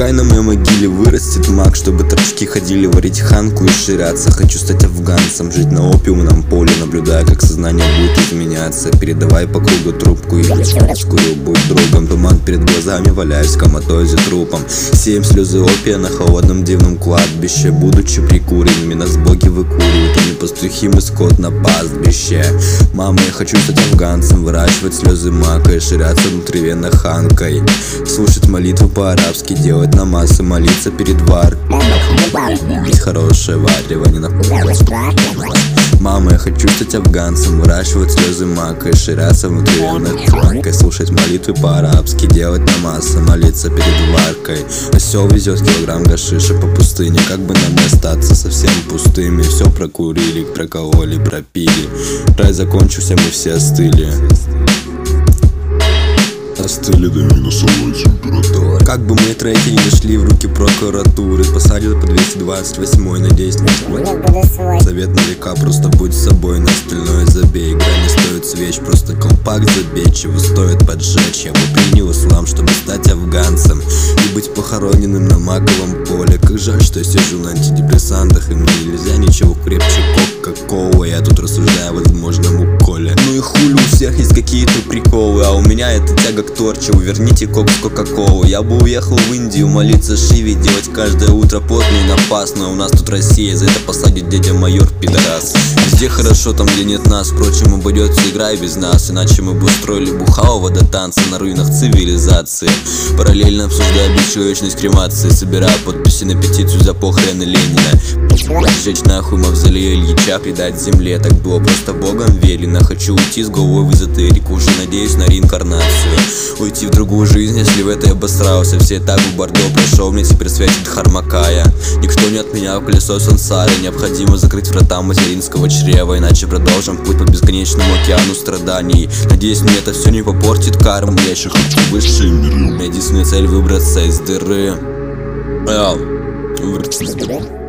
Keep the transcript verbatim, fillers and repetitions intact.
Пускай на моей могиле вырастет маг, чтобы торчки ходили варить ханку и ширяться. Хочу стать афганцем, жить на опиумном поле, наблюдая, как сознание будет изменяться. Передавай по кругу трубку и скурю, будь другом. Туман перед глазами, валяюсь в коматозе трупом. Сеем слезы опия на холодном дивном кладбище. Будучи прикуренными, нас боги выкуривают, а не пастухи, мы скот на пастбище. Мама, я хочу стать афганцем, выращивать слезы мака и ширяться внутривенно ханкой. Слушать молитву по-арабски, делать намаз и молиться перед вар. Есть хорошее варево, не на. Мама, я хочу стать афганцем, выращивать слезы мака и ширяться внутривенно ханкой. Слушать молитвы по-арабски, делать намаз и молиться перед варкой. Осел везет килограмм гашиша по пустыне, как бы нам не остаться совсем пустыми. Все прокурили, прокололи, пропили. Рай закончился, мы все остыли. Остыли до минусовой температуры. Как бы мы треки не дошли в руки прокуратуры, посадят по двести двадцать восемь, надеюсь, не хватит. Совет на века, просто будь собой, на остальное забей. Игра не стоит свеч, просто компакт забей. Чего стоит поджечь, я бы принял ислам, чтобы стать афганцем и быть похороненным на маковом поле. Как жаль, что я сижу на антидепрессантах, и мне нельзя ничего крепче кока-колы. Я тут рассуждаю о возможном уколе. Ну и хули, у всех есть какие-то приколы, а у меня это тяга к торчеву. Верните кок с кока-колу. Я бы уехал в Индию молиться Шиве, делать каждое утро потно и напасно. У нас тут Россия, за это посадит дядя майор пидорас. Везде хорошо, там где нет нас. Впрочем, обойдется игра и без нас, иначе мы бы устроили бухалово до танца на руинах цивилизации. Параллельно обсуждая бесчеловечность кремации, собирая подписи на петицию за похороны Ленина. Сжечь нахуй мавзолей Ильича, предать земле. Так было просто Богом велено. Хочу уйти с головой в эзотерику, уже надеюсь на реинкарнацию. Уйти в другую жизнь, если в этой обосрался. Все этапы Бордо прошел, мне теперь светит Хармакая. Никто не отменял колесо сансары. Необходимо закрыть врата материнского чрева, иначе продолжим путь по бесконечному океану страданий. Надеюсь, мне это все не попортит карму. Я еще хочу высший мир. Единственная цель — выбраться из дыры.